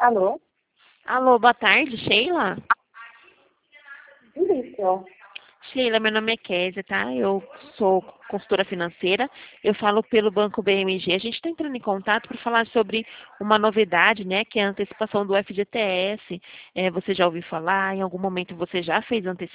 Alô? Alô, boa tarde, Sheila? Isso. Sheila, meu nome é Kézia, tá? Eu sou consultora financeira, eu falo pelo Banco BMG. A gente está entrando em contato para falar sobre uma novidade, né, que é a antecipação do FGTS. Você já ouviu falar? Em algum momento você já fez antecipação?